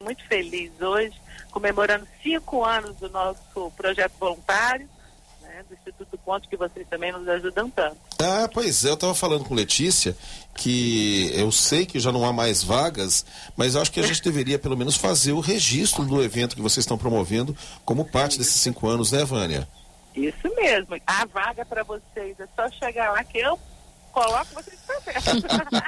muito feliz hoje, comemorando 5 anos do nosso projeto voluntário, né, do Instituto Ponte, que vocês também nos ajudam tanto. Pois é, eu estava falando com Letícia que eu sei que já não há mais vagas, mas eu acho que a gente deveria pelo menos fazer o registro do evento que vocês estão promovendo como parte desses 5 anos, né, Vânia? Isso mesmo. A vaga para vocês é só chegar lá que eu coloco vocês para perto.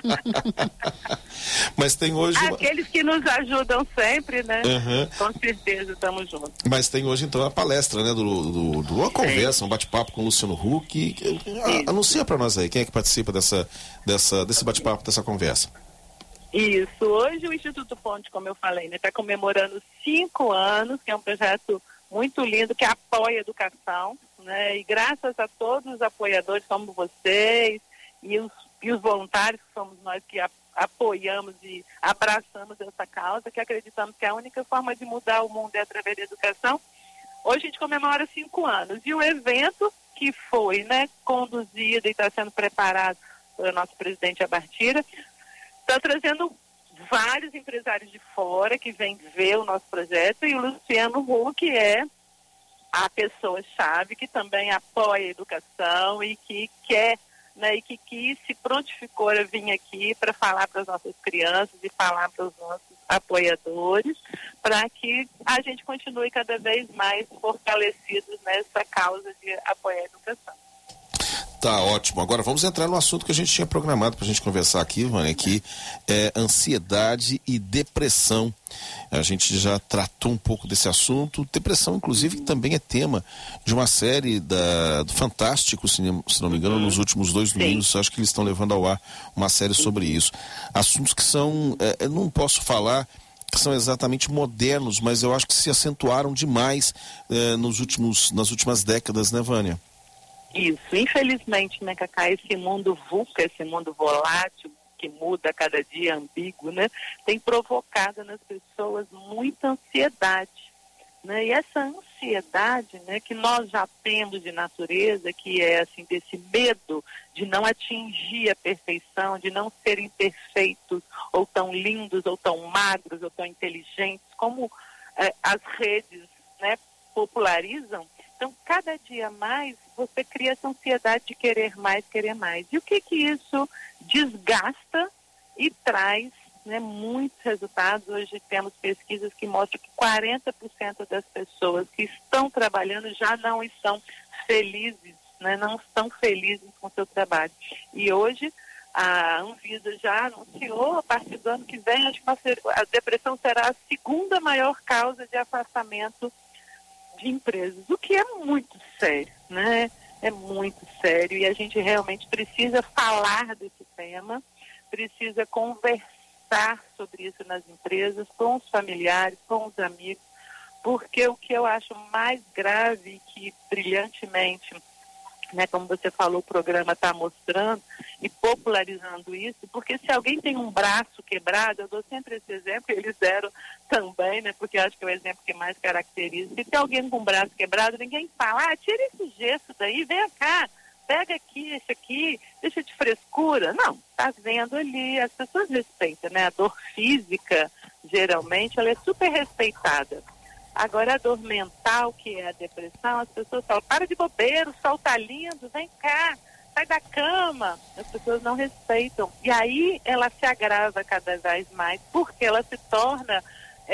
Mas tem hoje... Aqueles que nos ajudam sempre, né? Uhum. Com certeza, estamos juntos. Mas tem hoje, então, a palestra, né? Uma conversa, um bate-papo com o Luciano Huck. Anuncia para nós aí, quem é que participa desse bate-papo, dessa conversa? Isso. Hoje o Instituto Ponte, como eu falei, né, está comemorando 5 anos, que é um projeto muito lindo, que apoia a educação, né? E graças a todos os apoiadores, como vocês, e os voluntários, que somos nós que apoiamos e abraçamos essa causa, que acreditamos que a única forma de mudar o mundo é através da educação. Hoje a gente comemora 5 anos. E o evento que foi, né, conduzido e está sendo preparado pelo nosso presidente Abartira, está trazendo vários empresários de fora que vêm ver o nosso projeto, e o Luciano Huck é a pessoa-chave que também apoia a educação e que quer, né, e que se prontificou a vir aqui para falar para as nossas crianças e falar para os nossos apoiadores, para que a gente continue cada vez mais fortalecidos nessa causa de apoiar a educação. Tá ótimo. Agora vamos entrar no assunto que a gente tinha programado para a gente conversar aqui, Vânia, que é ansiedade e depressão. A gente já tratou um pouco desse assunto. Depressão, inclusive, que também é tema de uma série do Fantástico, se não me engano, nos últimos 2 domingos. Acho que eles estão levando ao ar uma série sobre isso. Assuntos que são, eu não posso falar que são exatamente modernos, mas eu acho que se acentuaram demais nas últimas décadas, né, Vânia? Isso, infelizmente, né, Cacá, esse mundo VUCA, esse mundo volátil, que muda a cada dia, ambíguo, né, tem provocado nas pessoas muita ansiedade, né, e essa ansiedade, né, que nós já temos de natureza, que é, assim, desse medo de não atingir a perfeição, de não serem perfeitos, ou tão lindos, ou tão magros, ou tão inteligentes, como as redes, né, popularizam. Então, cada dia mais, você cria essa ansiedade de querer mais, querer mais. E o que isso desgasta e traz, né, muitos resultados? Hoje temos pesquisas que mostram que 40% das pessoas que estão trabalhando já não estão felizes, né, não estão felizes com o seu trabalho. E hoje a Anvisa já anunciou, a partir do ano que vem, acho que a depressão será a segunda maior causa de afastamento de empresas, o que é muito sério, né? É muito sério, e a gente realmente precisa falar desse tema, precisa conversar sobre isso nas empresas, com os familiares, com os amigos, porque o que eu acho mais grave, que brilhantemente, né, como você falou, o programa está mostrando e popularizando isso, porque se alguém tem um braço quebrado, eu dou sempre esse exemplo, eles deram também, né, porque eu acho que é o exemplo que mais caracteriza. Se tem alguém com um braço quebrado, ninguém fala, tira esse gesso daí, vem cá, pega aqui, esse aqui, deixa de frescura. Não, tá vendo ali, as pessoas respeitam, né, a dor física, geralmente, ela é super respeitada. Agora, a dor mental, que é a depressão, as pessoas falam, para de bobeira, o sol tá lindo, vem cá, sai da cama. As pessoas não respeitam. E aí ela se agrava cada vez mais, porque ela se torna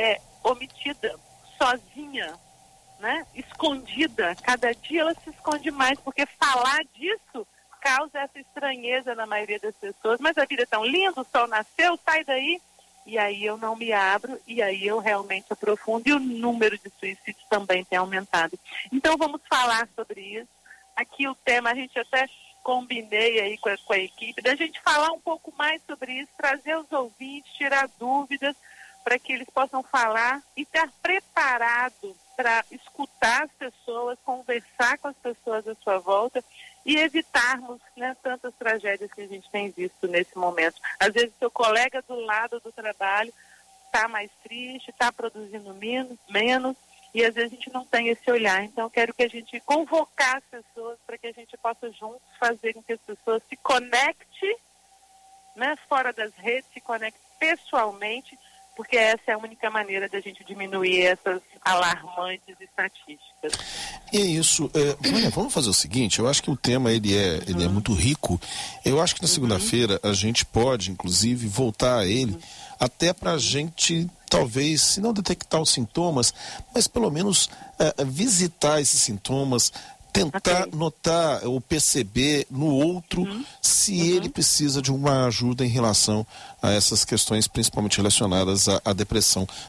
omitida, sozinha, né? Escondida. Cada dia ela se esconde mais, porque falar disso causa essa estranheza na maioria das pessoas. Mas a vida é tão linda, o sol nasceu, sai daí. E aí eu não me abro, e aí eu realmente aprofundo, e o número de suicídios também tem aumentado. Então vamos falar sobre isso. Aqui o tema, a gente até combinei aí com a equipe, da gente falar um pouco mais sobre isso, trazer os ouvintes, tirar dúvidas, para que eles possam falar e estar preparado para escutar as pessoas, conversar com as pessoas à sua volta, e evitarmos, né, tantas tragédias que a gente tem visto nesse momento. Às vezes seu colega do lado do trabalho está mais triste, está produzindo menos, e às vezes a gente não tem esse olhar. Então eu quero que a gente convocar as pessoas para que a gente possa juntos fazer com que as pessoas se conectem, né, fora das redes, se conectem pessoalmente, porque essa é a única maneira da gente diminuir essas alarmantes estatísticas. E é isso. Vânia, vamos fazer o seguinte, eu acho que o tema ele é muito rico. Eu acho que na segunda-feira a gente pode, inclusive, voltar a ele, até para a gente, talvez, se não detectar os sintomas, mas pelo menos visitar esses sintomas, tentar notar ou perceber no outro se ele precisa de uma ajuda em relação a essas questões, principalmente relacionadas à depressão.